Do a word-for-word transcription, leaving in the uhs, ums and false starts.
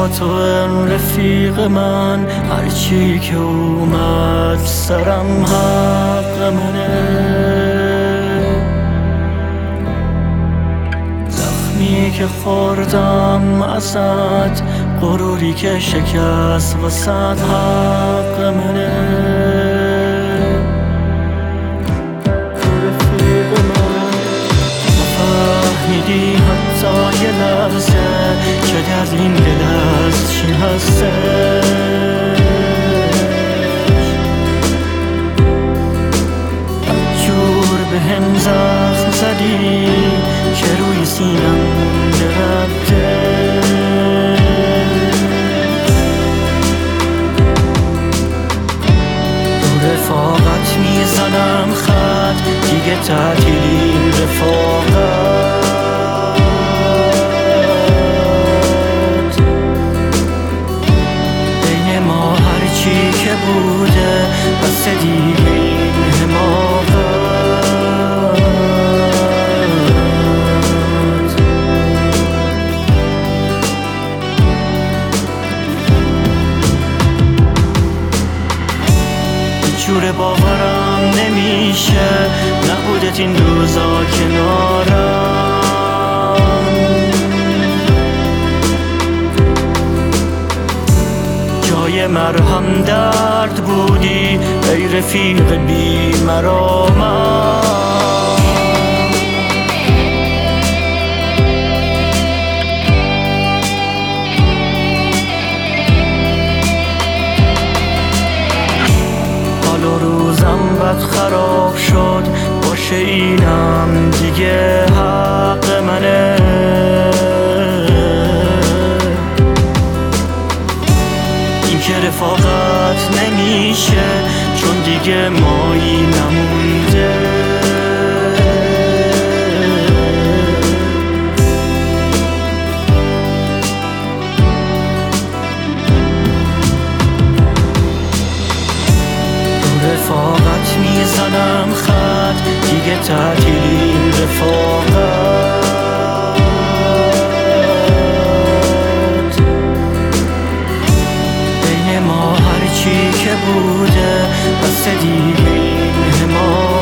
با تو رفیق من، هرچی که اومد سرم حق منه. زخمی که خوردم ازت، غروری که شکست وسط حق منه. حتی یه لحظه که در این دل هست چی هستش، بدجور به هم زخم زدی که روی سینم درده. رو رفاقت میزنم خط، دیگه تعطیلی رفاقت. چی که بوده بس دیگه این حماقت. جور باورم نمیشه نبودت این روزا کنارم. جای مرهم درد بودی ای رفیق بی مرامت. حال و روزم بد خراب شد، باشه اینم دیگه حق منه. که رفاقت نمیشه چون دیگه مایی نمونده. رو رفاقت میزنم خط، دیگه تعطیلی رفاقت. چی که بوده بس دیگه این حماقت.